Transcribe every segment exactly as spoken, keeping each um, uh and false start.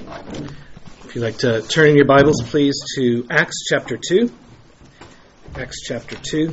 If you'd like to turn in your Bibles, please, to Acts chapter two. Acts chapter two.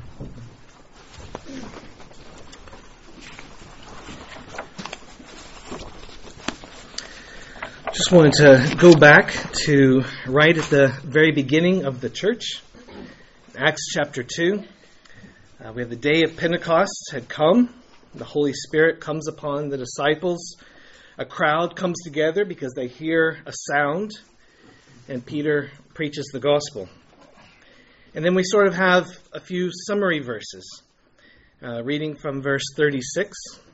Just wanted to go back to right at the very beginning of the church. Acts chapter two. Uh, we have the day of Pentecost had come. The Holy Spirit comes upon the disciples. A crowd comes together because they hear a sound, and Peter preaches the gospel. And then we sort of have a few summary verses, uh, reading from verse thirty-six.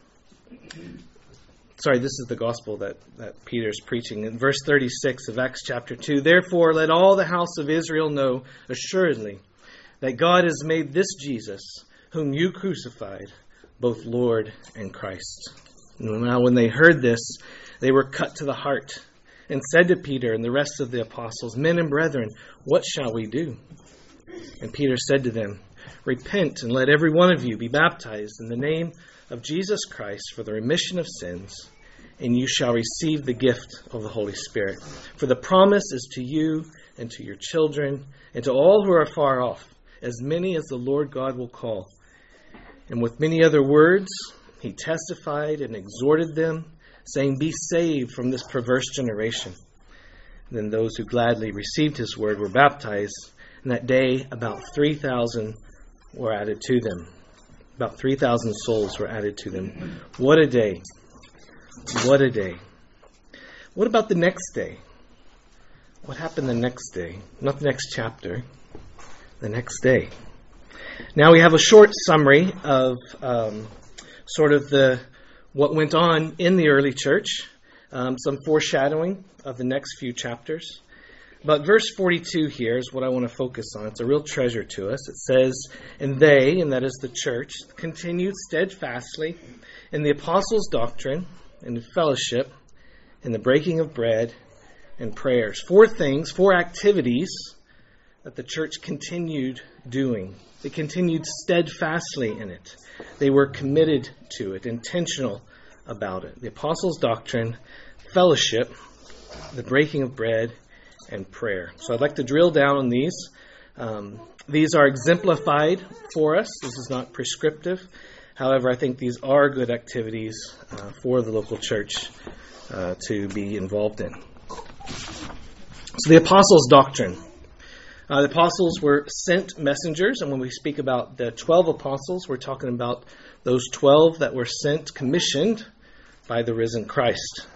Sorry, this is the gospel that, that Peter's preaching. In verse thirty-six of Acts chapter two, "Therefore let all the house of Israel know assuredly that God has made this Jesus, whom you crucified, both Lord and Christ." Now when they heard this, they were cut to the heart, and said to Peter and the rest of the apostles, "Men and brethren, what shall we do?" And Peter said to them, "Repent, and let every one of you be baptized in the name of Jesus Christ for the remission of sins, and you shall receive the gift of the Holy Spirit. For the promise is to you and to your children, and to all who are far off, as many as the Lord God will call." And with many other words, he testified and exhorted them, saying, "Be saved from this perverse generation." Then those who gladly received his word were baptized, and that day about three thousand were added to them. About three thousand souls were added to them. What a day. What a day. What about the next day? What happened the next day? Not the next chapter. The next day. Now we have a short summary of um, sort of the what went on in the early church, um, some foreshadowing of the next few chapters. But verse forty-two here is what I want to focus on. It's a real treasure to us. It says, "And they," and that is the church, "continued steadfastly in the apostles' doctrine, in fellowship, in the breaking of bread, and prayers." Four things, four activities that the church continued doing. They continued steadfastly in it. They were committed to it, intentional about it. The apostles' doctrine, fellowship, the breaking of bread, and prayer. So I'd like to drill down on these. Um, these are exemplified for us. This is not prescriptive. However, I think these are good activities uh, for the local church uh, to be involved in. So the apostles' doctrine. Uh, the apostles were sent messengers, and when we speak about the twelve apostles, we're talking about those twelve that were sent, commissioned by the risen Christ.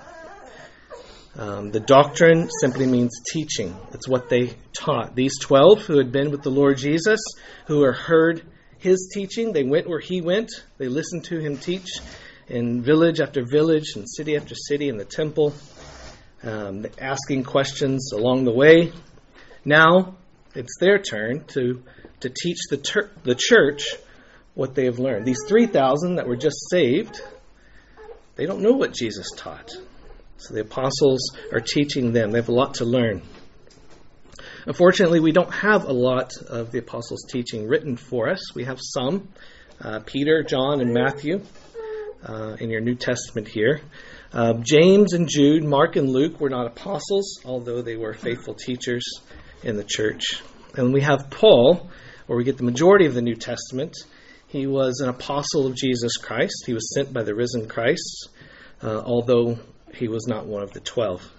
Um, the doctrine simply means teaching. It's what they taught. These twelve who had been with the Lord Jesus, who had heard his teaching, they went where he went. They listened to him teach in village after village and city after city in the temple, um, asking questions along the way. Now it's their turn to, to teach the, ter- the church what they have learned. These three thousand that were just saved, they don't know what Jesus taught. So the apostles are teaching them. They have a lot to learn. Unfortunately, we don't have a lot of the apostles' teaching written for us. We have some. Uh, Peter, John, and Matthew uh, in your New Testament here. Uh, James and Jude, Mark and Luke were not apostles, although they were faithful teachers in the church. And we have Paul, where we get the majority of the New Testament. He was an apostle of Jesus Christ. He was sent by the risen Christ, uh, although he was not one of the twelve.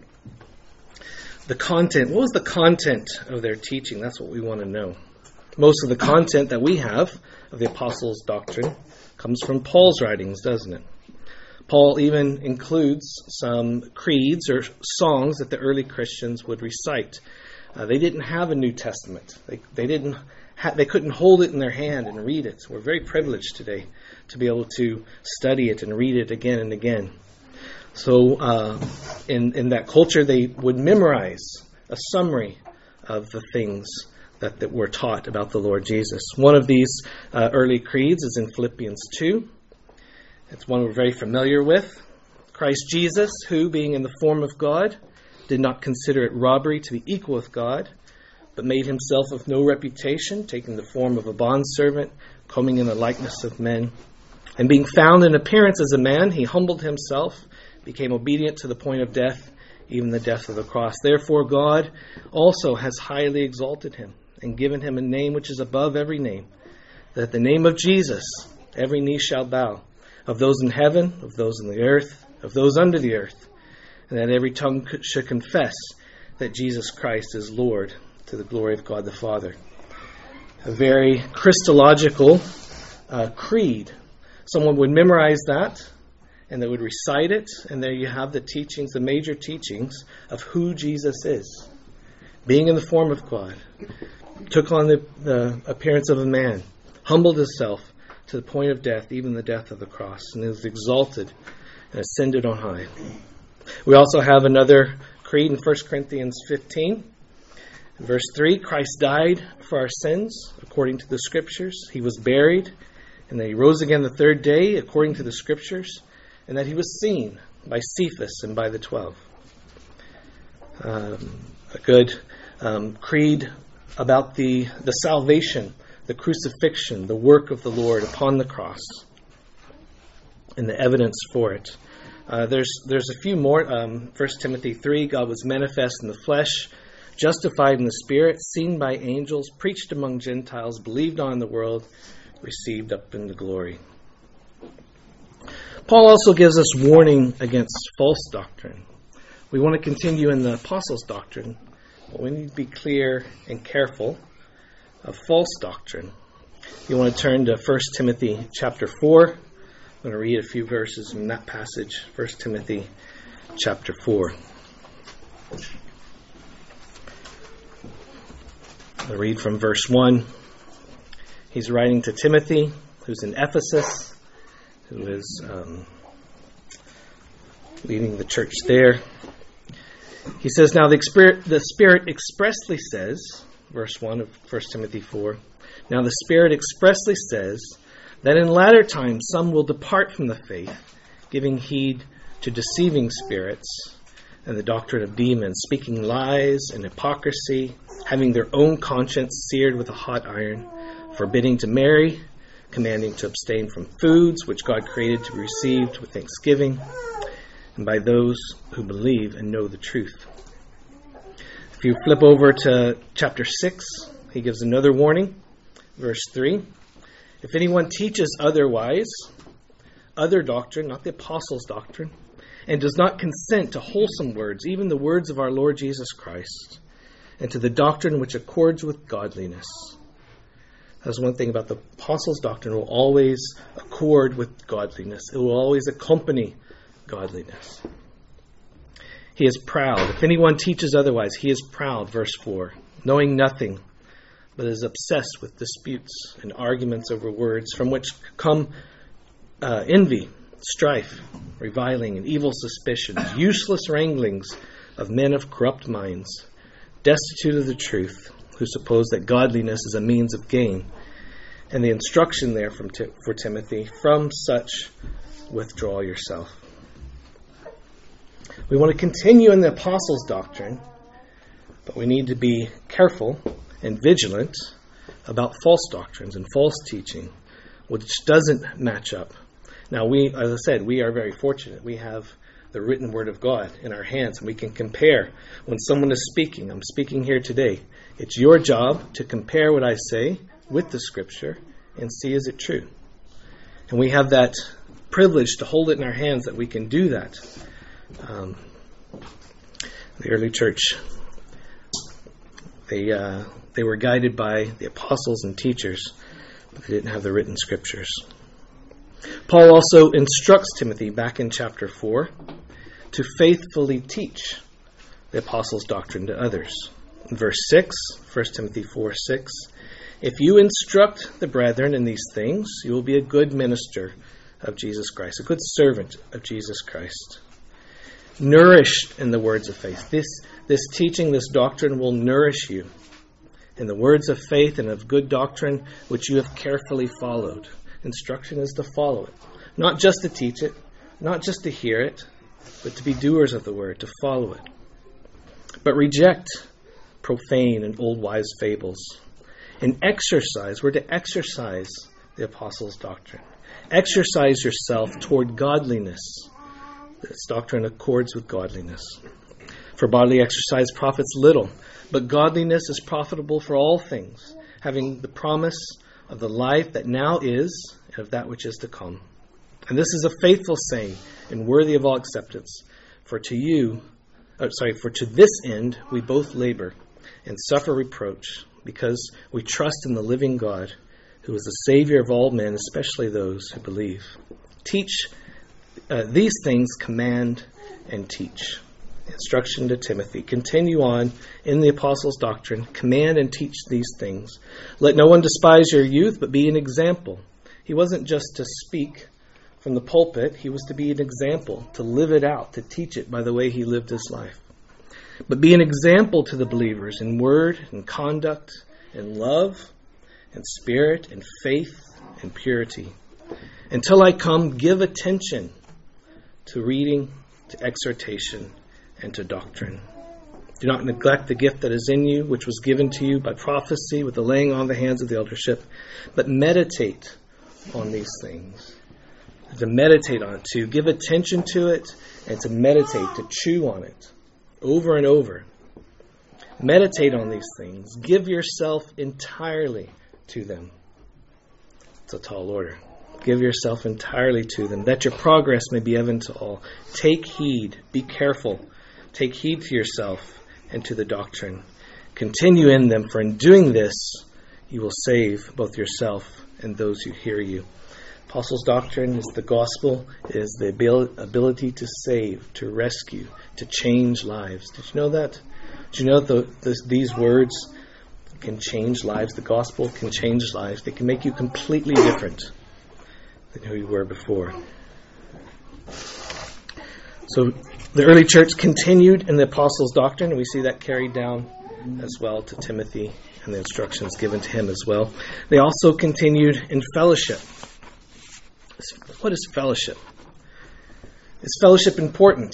The content, what was the content of their teaching? That's what we want to know. Most of the content that we have of the apostles' doctrine comes from Paul's writings, doesn't it? Paul even includes some creeds or songs that the early Christians would recite. Uh, they didn't have a New Testament. They, they didn't. Ha- they couldn't hold it in their hand and read it. We're very privileged today to be able to study it and read it again and again. So uh, in, in that culture, they would memorize a summary of the things that, that were taught about the Lord Jesus. One of these uh, early creeds is in Philippians two. It's one we're very familiar with. Christ Jesus, who, being in the form of God, did not consider it robbery to be equal with God, but made himself of no reputation, taking the form of a bondservant, coming in the likeness of men. And being found in appearance as a man, he humbled himself, became obedient to the point of death, even the death of the cross. Therefore God also has highly exalted him and given him a name which is above every name, that at the name of Jesus every knee shall bow, of those in heaven, of those in the earth, of those under the earth, and that every tongue should confess that Jesus Christ is Lord, to the glory of God the Father. A very Christological uh, creed. Someone would memorize that, and they would recite it, and there you have the teachings, the major teachings of who Jesus is. Being in the form of God, took on the, the appearance of a man, humbled himself to the point of death, even the death of the cross, and is exalted and ascended on high. We also have another creed in First Corinthians fifteen. In verse three, Christ died for our sins according to the Scriptures. He was buried, and that he rose again the third day according to the Scriptures, and that he was seen by Cephas and by the twelve. Um, a good um, creed about the, the salvation, the crucifixion, the work of the Lord upon the cross, and the evidence for it. Uh, there's there's a few more. Um, First Timothy three, God was manifest in the flesh, justified in the Spirit, seen by angels, preached among Gentiles, believed on in the world, received up into glory. Paul also gives us warning against false doctrine. We want to continue in the apostles' doctrine, but we need to be clear and careful of false doctrine. You want to turn to First Timothy chapter four. I'm going to read a few verses from that passage, First Timothy chapter four. I'll read from verse one. He's writing to Timothy, who's in Ephesus, who is um, leading the church there. He says, now the Spirit, the Spirit expressly says, verse one of First Timothy four, now the Spirit expressly says that in latter times some will depart from the faith, giving heed to deceiving spirits and the doctrine of demons, speaking lies and hypocrisy, having their own conscience seared with a hot iron, forbidding to marry, commanding to abstain from foods which God created to be received with thanksgiving, and by those who believe and know the truth. If you flip over to chapter six, he gives another warning, verse three. If anyone teaches otherwise, other doctrine, not the apostles' doctrine, and does not consent to wholesome words, even the words of our Lord Jesus Christ, and to the doctrine which accords with godliness. That's one thing about the apostles' doctrine. It will always accord with godliness. It will always accompany godliness. He is proud. If anyone teaches otherwise, he is proud, verse four, knowing nothing, but is obsessed with disputes and arguments over words, from which come uh, envy, strife, reviling, and evil suspicions, useless wranglings of men of corrupt minds, destitute of the truth, who suppose that godliness is a means of gain. And the instruction there from Ti- for Timothy, from such withdraw yourself. We want to continue in the apostles' doctrine, but we need to be careful and vigilant about false doctrines and false teaching, which doesn't match up. Now, we, as I said, we are very fortunate. We have the written word of God in our hands, and we can compare. When someone is speaking, I'm speaking here today, it's your job to compare what I say with the Scripture and see, is it true? And we have that privilege to hold it in our hands, that we can do that. Um, the early church, they uh, they were guided by the apostles and teachers, but they didn't have the written Scriptures. Paul also instructs Timothy back in chapter four to faithfully teach the apostles' doctrine to others. In verse six, First Timothy four six, if you instruct the brethren in these things, you will be a good minister of Jesus Christ, a good servant of Jesus Christ, nourished in the words of faith. This, this teaching, this doctrine will nourish you in the words of faith and of good doctrine, which you have carefully followed. Instruction is to follow it, not just to teach it, not just to hear it, but to be doers of the word, to follow it. But reject profane and old wise fables, and exercise, we're to exercise the apostles' doctrine. Exercise yourself toward godliness. This doctrine accords with godliness. For bodily exercise profits little, but godliness is profitable for all things, having the promise of the life that now is and of that which is to come. And this is a faithful saying and worthy of all acceptance. For to you, oh, sorry, for to this end we both labor and suffer reproach, because we trust in the living God, who is the Savior of all men, especially those who believe. Teach uh, these things, command and teach. Instruction to Timothy. Continue on in the apostles' doctrine. Command and teach these things. Let no one despise your youth, but be an example. He wasn't just to speak from the pulpit. He was to be an example, to live it out, to teach it by the way he lived his life. But be an example to the believers in word and conduct, in love and spirit and faith and purity. Until I come, give attention to reading, to exhortation, and to doctrine. Do not neglect the gift that is in you, which was given to you by prophecy with the laying on of the hands of the eldership, but meditate on these things. To meditate on it, to give attention to it, and to meditate, to chew on it over and over. Meditate on these things. Give yourself entirely to them. It's a tall order. Give yourself entirely to them, that your progress may be evident to all. Take heed. Be careful. Take heed to yourself and to the doctrine. Continue in them, for in doing this, you will save both yourself and those who hear you. Apostles' doctrine is the gospel, is the ability to save, to rescue, to change lives. Did you know that? Did you know that the, the, these words can change lives? The gospel can change lives. They can make you completely different than who you were before. So the early church continued in the apostles' doctrine, and we see that carried down as well to Timothy and the instructions given to him as well. They also continued in fellowship. What is fellowship? Is fellowship important?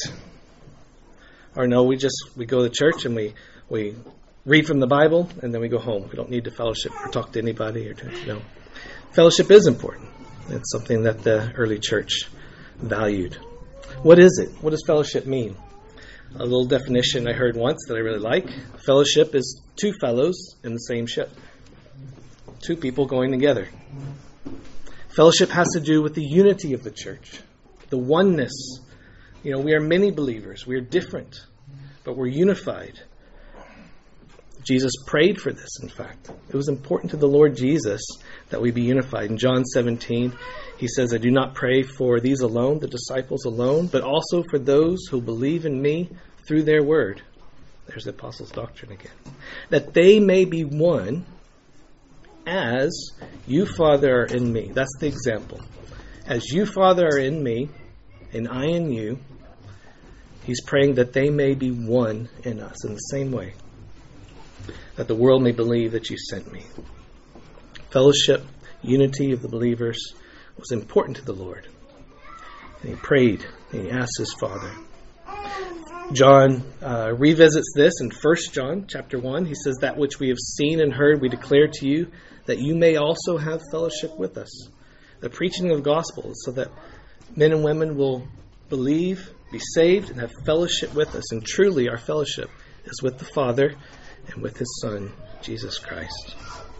Or no, we just we go to church and we, we read from the Bible and then we go home. We don't need to fellowship or talk to anybody or to, you know. Fellowship is important. It's something that the early church valued. What is it? What does fellowship mean? A little definition I heard once that I really like. Fellowship is two fellows in the same ship. Two people going together. Fellowship has to do with the unity of the church, the oneness. You know, we are many believers. We are different, but we're unified. Jesus prayed for this, in fact. It was important to the Lord Jesus that we be unified. In John seventeen, he says, I do not pray for these alone, the disciples alone, but also for those who believe in me through their word. There's the apostles' doctrine again. That they may be one as you, Father, are in me. That's the example. As you, Father, are in me, and I in you, he's praying that they may be one in us in the same way, that the world may believe that you sent me. Fellowship, unity of the believers was important to the Lord. And he prayed, and he asked his Father. John uh, revisits this in First John chapter one. He says, that which we have seen and heard we declare to you, that you may also have fellowship with us. The preaching of the gospel is so that men and women will believe, be saved, and have fellowship with us. And truly our fellowship is with the Father and with his Son, Jesus Christ.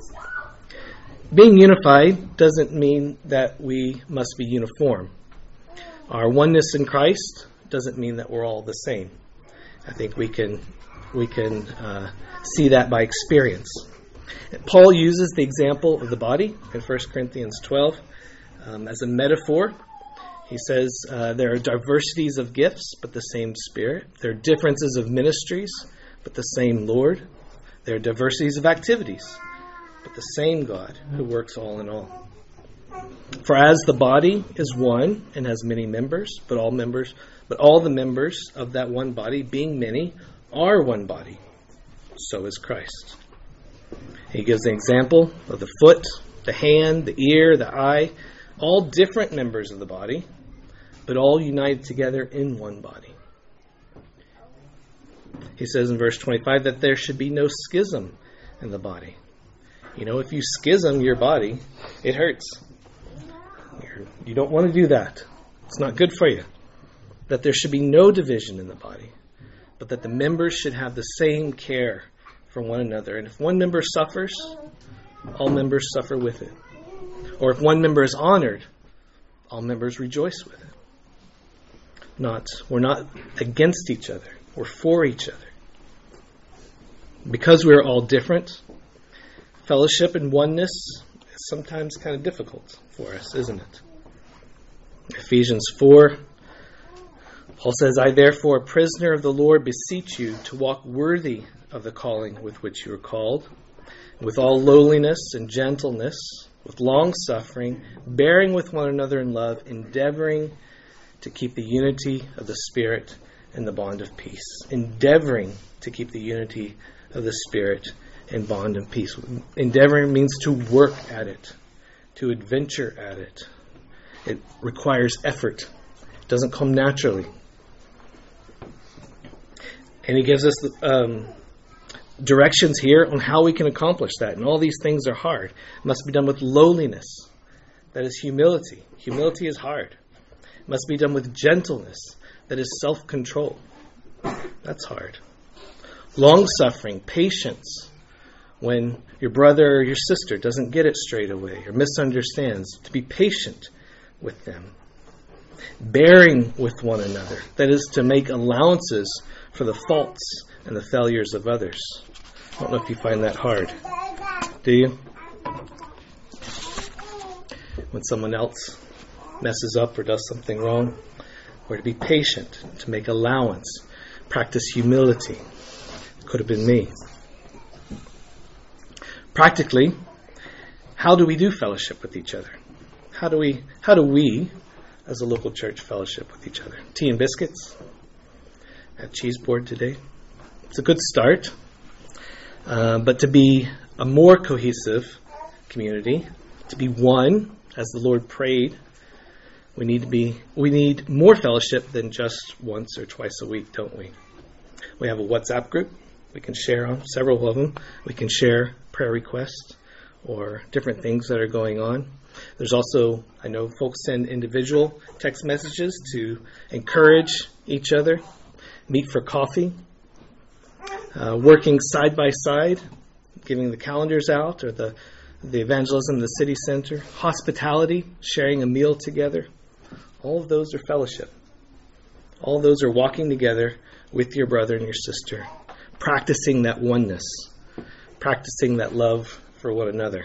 Being unified doesn't mean that we must be uniform. Our oneness in Christ doesn't mean that we're all the same. I think we can we can uh, see that by experience. Paul uses the example of the body in First Corinthians twelve um, as a metaphor. He says uh, there are diversities of gifts, but the same Spirit. There are differences of ministries, but the same Lord. There are diversities of activities, but the same God who works all in all. For as the body is one and has many members, but all members, but all the members of that one body, being many, are one body, so is Christ. He gives an example of the foot, the hand, the ear, the eye, all different members of the body, but all united together in one body. He says in verse twenty-five that there should be no schism in the body. You know, if you schism your body, it hurts. You're, you don't want to do that. It's not good for you. That there should be no division in the body, but that the members should have the same care for one another. And if one member suffers, all members suffer with it. Or if one member is honored, all members rejoice with it. Not, we're not against each other. We're for each other. Because we're all different, fellowship and oneness is sometimes kind of difficult for us, isn't it? Ephesians four, Paul says, I therefore, a prisoner of the Lord, beseech you to walk worthy of the calling with which you are called, with all lowliness and gentleness, with long suffering, bearing with one another in love, endeavoring to keep the unity of the Spirit and the bond of peace. Endeavoring to keep the unity of the Spirit and bond of peace. Endeavoring means to work at it, to adventure at it. It requires effort. It doesn't come naturally. And he gives us um, directions here on how we can accomplish that. And all these things are hard. It must be done with lowliness. That is humility. Humility is hard. It must be done with gentleness. That is self-control. That's hard. Long-suffering, patience, when your brother or your sister doesn't get it straight away or misunderstands, to be patient with them. Bearing with one another, that is to make allowances for the faults and the failures of others. I don't know if you find that hard. Do you? When someone else messes up or does something wrong, or to be patient, to make allowance, practice humility. Could have been me. Practically, how do we do fellowship with each other? How do we, how do we, as a local church, fellowship with each other? Tea and biscuits at Cheese Board today. It's a good start. Uh, but to be a more cohesive community, to be one, as the Lord prayed, we need to be, we need more fellowship than just once or twice a week, don't we? We have a WhatsApp group we can share on, several of them. We can share prayer requests or different things that are going on. There's also, I know folks send individual text messages to encourage each other, meet for coffee, uh, working side by side, giving the calendars out or the, the evangelism in the city center, hospitality, sharing a meal together. All of those are fellowship. All of those are walking together with your brother and your sister, practicing that oneness, practicing that love for one another.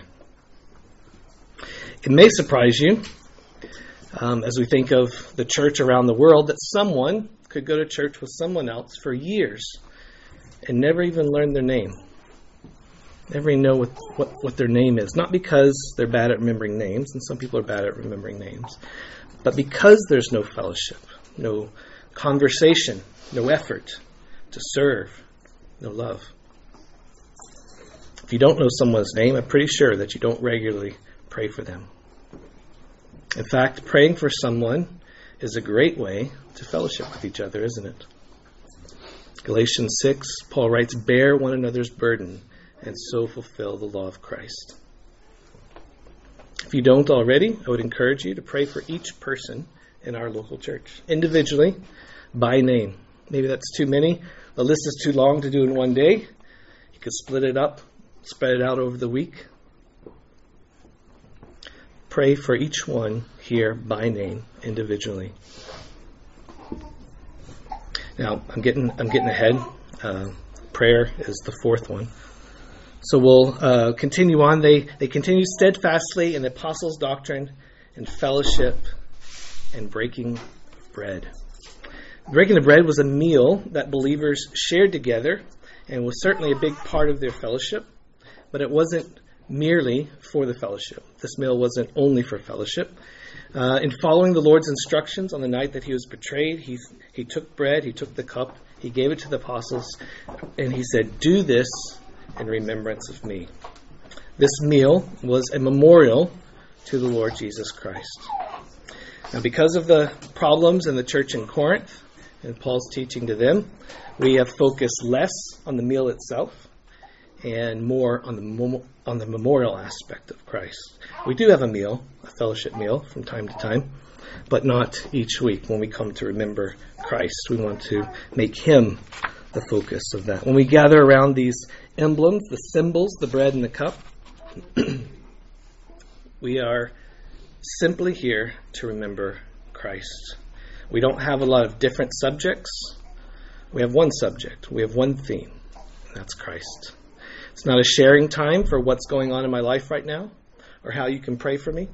It may surprise you, um, as we think of the church around the world, that someone could go to church with someone else for years and never even learn their name. Never even know what, what, what their name is. Not because they're bad at remembering names, and some people are bad at remembering names, but because there's no fellowship, no conversation, no effort to serve, no love. If you don't know someone's name, I'm pretty sure that you don't regularly pray for them. In fact, praying for someone is a great way to fellowship with each other, isn't it? Galatians six, Paul writes, bear one another's burden and so fulfill the law of Christ. If you don't already, I would encourage you to pray for each person in our local church, individually, by name. Maybe that's too many. The list is too long to do in one day. You could split it up, spread it out over the week. Pray for each one here by name, individually. Now, I'm getting I'm getting ahead. Uh, prayer is the fourth one. So we'll uh, continue on. They they continue steadfastly in the apostles' doctrine and fellowship and breaking of bread. Breaking of bread was a meal that believers shared together and was certainly a big part of their fellowship, but it wasn't merely for the fellowship. This meal wasn't only for fellowship. Uh, in following the Lord's instructions on the night that he was betrayed, he he took bread, he took the cup, he gave it to the apostles, and he said, do this in remembrance of me. This meal was a memorial to the Lord Jesus Christ. Now, because of the problems in the church in Corinth and Paul's teaching to them, we have focused less on the meal itself and more on the mem- on the memorial aspect of Christ. We do have a meal, a fellowship meal from time to time, but not each week when we come to remember Christ. We want to make him the focus of that. When we gather around these emblems, the symbols, the bread and the cup, we are simply here to remember Christ. We don't have a lot of different subjects. We have one subject. We have one theme, and that's Christ. It's not a sharing time for what's going on in my life right now or how you can pray for me.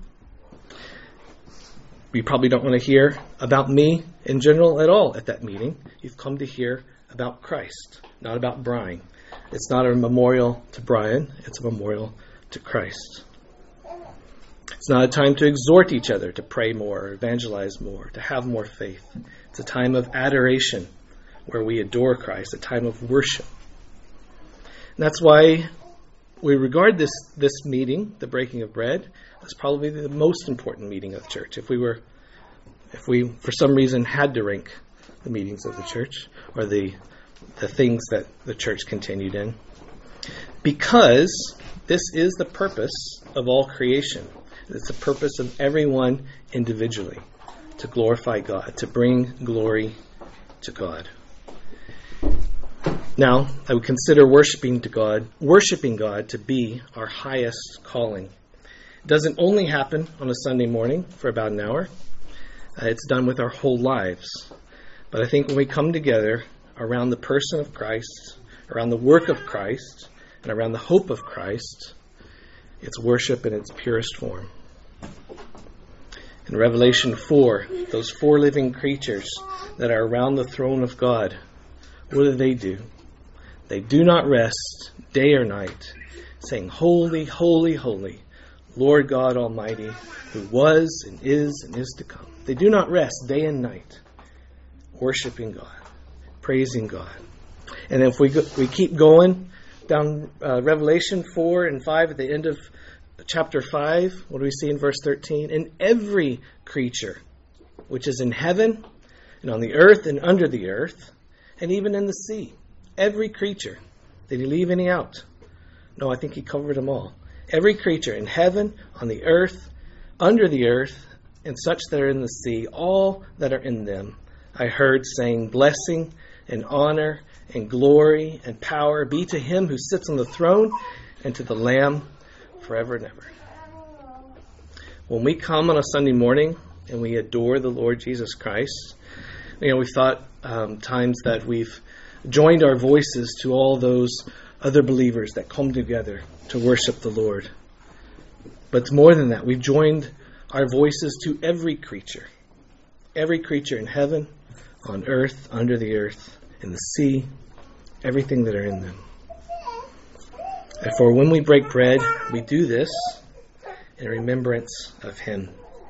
You probably don't want to hear about me in general at all at that meeting. You've come to hear about Christ, not about Brian. It's not a memorial to Brian. It's a memorial to Christ. It's not a time to exhort each other to pray more, or evangelize more, to have more faith. It's a time of adoration where we adore Christ, a time of worship. And that's why we regard this, this meeting, the breaking of bread, as probably the most important meeting of the church. If we were, if we for some reason had to rank the meetings of the church, or the the things that the church continued in, because this is the purpose of all creation. It's the purpose of everyone individually, to glorify God, to bring glory to God. Now, I would consider worshiping to God, worshiping God to be our highest calling. It doesn't only happen on a Sunday morning for about an hour. Uh, it's done with our whole lives. But I think when we come together around the person of Christ, around the work of Christ, and around the hope of Christ, it's worship in its purest form. In Revelation four, those four living creatures that are around the throne of God, what do they do? They do not rest day or night, saying, "Holy, holy, holy, Lord God Almighty, who was and is and is to come." They do not rest day and night, worshiping God, praising God. And if we go, we keep going down uh, Revelation four and five, at the end of chapter five, what do we see in verse thirteen? "And every creature which is in heaven and on the earth and under the earth, and even in the sea." Every creature. Did he leave any out? No, I think he covered them all. Every creature in heaven, on the earth, under the earth, and such that are in the sea, all that are in them, I heard saying, "Blessing and honor and glory and power be to him who sits on the throne and to the Lamb forever and ever." When we come on a Sunday morning and we adore the Lord Jesus Christ, you know, we've thought um, times that we've joined our voices to all those other believers that come together to worship the Lord. But it's more than that. We've joined our voices to every creature. Every creature in heaven, on earth, under the earth, in the sea, everything that are in them. And for when we break bread, we do this in remembrance of him.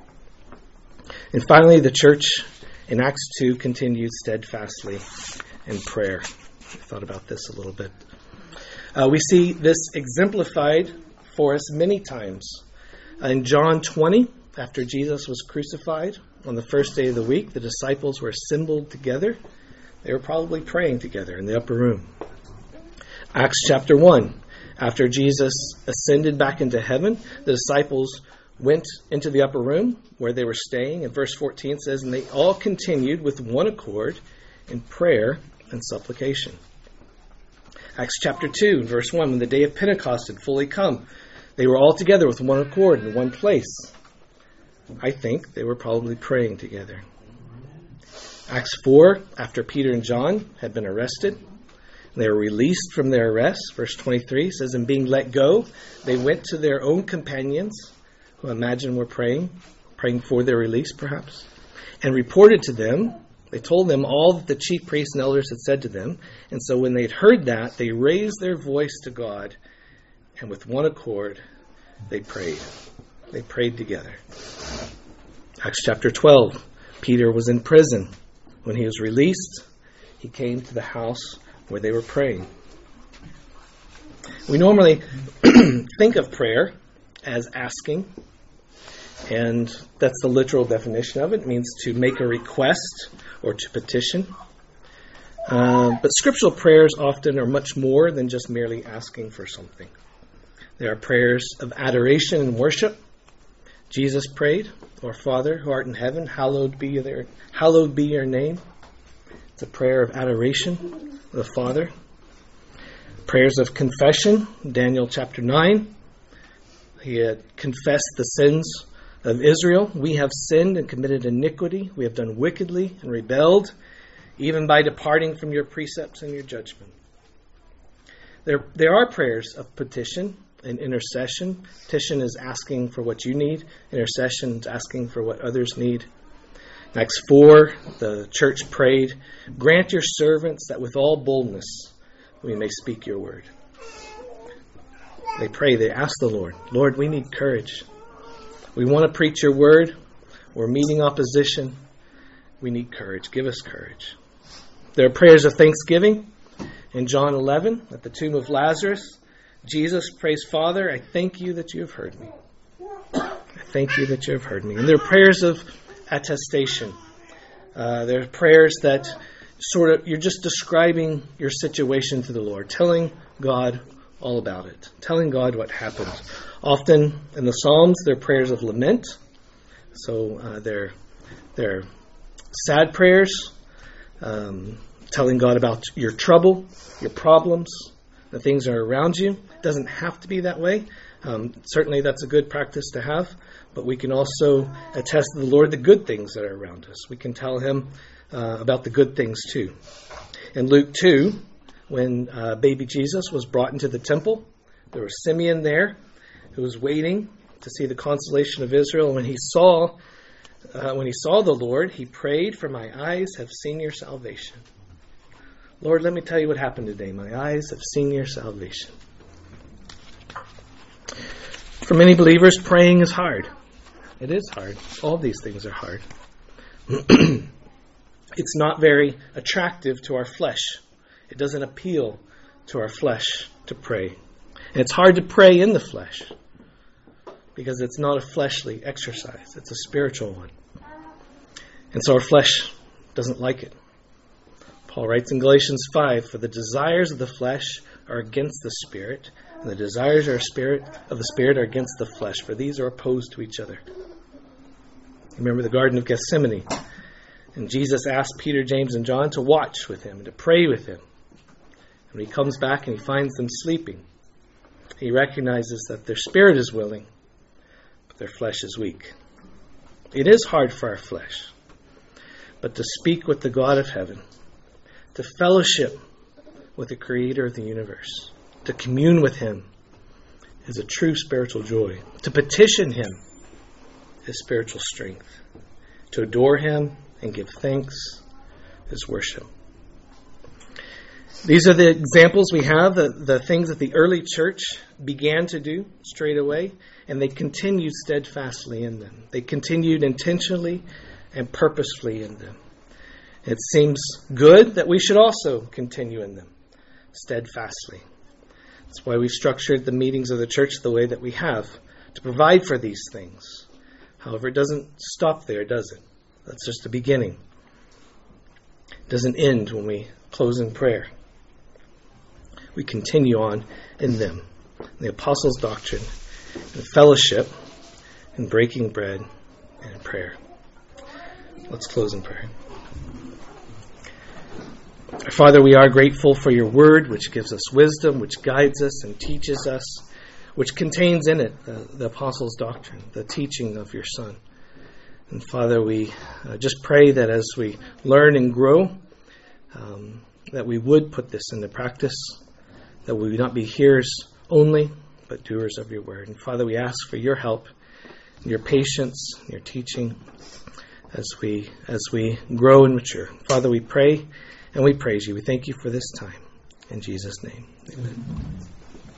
And finally, the church in Acts two continued steadfastly in prayer. I thought about this a little bit. Uh, we see this exemplified for us many times. In John twenty, after Jesus was crucified on the first day of the week, the disciples were assembled together. They were probably praying together in the upper room. Acts chapter one, after Jesus ascended back into heaven, the disciples went into the upper room where they were staying. And verse fourteen says, "And they all continued with one accord in prayer and supplication." Acts chapter two, verse one, when the day of Pentecost had fully come, they were all together with one accord in one place. I think they were probably praying together. Acts four, after Peter and John had been arrested, they were released from their arrest. Verse twenty-three says, "And being let go, they went to their own companions," who I imagine were praying, praying for their release perhaps, "and reported to them." They told them all that the chief priests and elders had said to them. And so when they had heard that, they raised their voice to God, and with one accord, they prayed. They prayed together. Acts chapter twelve, Peter was in prison. When he was released, he came to the house where they were praying. We normally think of prayer as asking, and that's the literal definition of it. It means to make a request or to petition. Uh, but scriptural prayers often are much more than just merely asking for something. They are prayers of adoration and worship. Jesus prayed, "Our Father who art in heaven, hallowed be their, hallowed be your name." It's a prayer of adoration the Father. Prayers of confession, Daniel chapter nine. He had confessed the sins of Israel. We have sinned and committed iniquity. We have done wickedly and rebelled, even by departing from your precepts and your judgment. There, there are prayers of petition and intercession. Petition is asking for what you need. Intercession is asking for what others need. In Acts four, the church prayed, "Grant your servants that with all boldness we may speak your word." They pray, they ask the Lord, "Lord, we need courage. We want to preach your word. We're meeting opposition. We need courage. Give us courage." There are prayers of thanksgiving. In John eleven, at the tomb of Lazarus, Jesus prays, "Father, I thank you that you have heard me. I thank you that you have heard me." And there are prayers of attestation. Uh, there are prayers that sort of, you're just describing your situation to the Lord, telling God all about it, telling God what happened. Often in the Psalms, they're prayers of lament. So uh, they're, they're sad prayers, um, telling God about your trouble, your problems, the things that are around you. It doesn't have to be that way. Um, certainly that's a good practice to have, but we can also attest to the Lord the good things that are around us. We can tell him uh, about the good things too. In Luke two, when uh, baby Jesus was brought into the temple, there was Simeon there who was waiting to see the consolation of Israel. And when he saw, uh, when he saw the Lord, he prayed, "For my eyes have seen your salvation." Lord, let me tell you what happened today. My eyes have seen your salvation. For many believers, praying is hard. It is hard. All these things are hard. It's not very attractive to our flesh. It doesn't appeal to our flesh to pray. And it's hard to pray in the flesh because it's not a fleshly exercise. It's a spiritual one. And so our flesh doesn't like it. Paul writes in Galatians five, "For the desires of the flesh are against the Spirit, and the desires of, spirit, of the Spirit are against the flesh, for these are opposed to each other." Remember the Garden of Gethsemane. And Jesus asked Peter, James, and John to watch with him and to pray with him. And when he comes back and he finds them sleeping, he recognizes that their spirit is willing, but their flesh is weak. It is hard for our flesh, but to speak with the God of heaven, to fellowship with the Creator of the universe, to commune with him is a true spiritual joy. To petition him is spiritual strength. To adore him and give thanks is worship. These are the examples we have, the, the things that the early church began to do straight away, and they continued steadfastly in them. They continued intentionally and purposefully in them. It seems good that we should also continue in them steadfastly. That's why we structured the meetings of the church the way that we have, to provide for these things. However, it doesn't stop there, does it? That's just the beginning. It doesn't end when we close in prayer. We continue on in them. The apostles' doctrine, and fellowship, and breaking bread, and prayer. Let's close in prayer. Our Father, we are grateful for your word, which gives us wisdom, which guides us and teaches us, which contains in it the, the apostles' doctrine, the teaching of your Son. And Father, we uh, just pray that as we learn and grow, um, that we would put this into practice, that we would not be hearers only, but doers of your word. And Father, we ask for your help, your patience, your teaching as we as we grow and mature. Father, we pray and we praise you. We thank you for this time. In Jesus' name, amen.